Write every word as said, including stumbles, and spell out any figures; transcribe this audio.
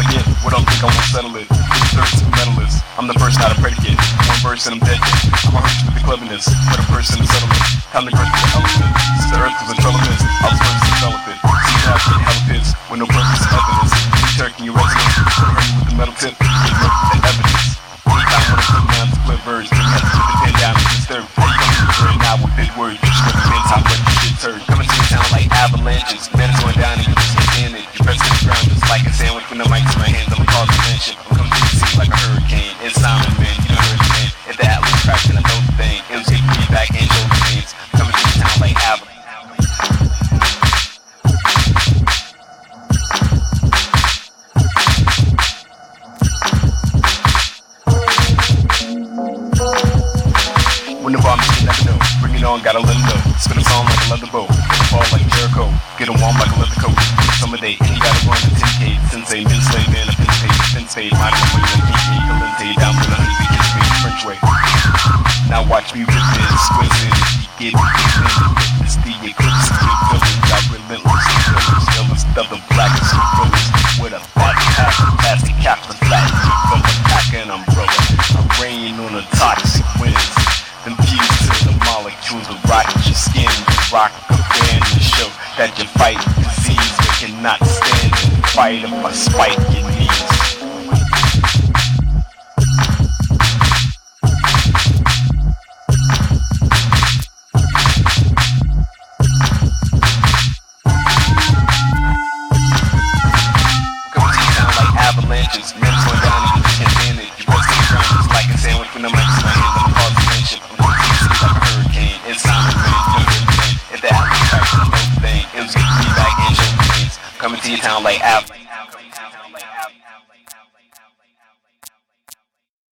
get what I think I won't settle it. Thirst of medalist, I'm the first, not a predicate. One verse and I'm dead yet. I'm a hurst with the cleverness, but a person in settlement. Time to growth with the element. Since the earth was a trellis, I was first to develop it. See now I get hella pits, with no purpose of evidence. You turkey your residence, but hurt you with the metal tip. You get murked with the evidence. Anytime when I put down to split birds, then you have to put the pen down and disturb. How you gonna do it now with big words? You just depends how much you shit's heard. Coming to the town like avalanches, men is going down and you just can't stand it. You press to the ground just like a sandwich with no mics in my hands. I'm cause a mention. I'm coming to the sea like a hurricane. It's sounding, man, you know heard the man. If the atlas crashed and I know the thing, it was taking me back and show the things. Coming to the town like avalanches. When the bomb you never know. Bring it on, gotta let it know. Spin a song like a leather bow. Fall like Jericho. Get them warm like a leather coat. Summer day, and you gotta run the ten K. Sensei, men slave, man, a pin spade, pin spade. My name is P K, Calente, down with a honey bee, kiss me, French way. Now watch me rip it, squeeze it. You get me, get me, it's the eclipse. You're feeling, got relentless. Feelings, feelings, double black and some thrillers. With a fat pack, plastic cap, the flat. From the pack and umbrella. I'm rain on the toxic winds. Confused to the molecules of rock your skin, rock a band to show that you fight disease but cannot stand and fight if I spike your knees. Come to the town like avalanches, men going down and you just can't stand it. You press to the ground just like a sandwich with no mics in my hands. I'm cause a mention. Like a hurricane, it's sounding man, you heard the man. If the atlas crashed, I know the thing. It was getting me back and show the things. Coming to your town like avalanches.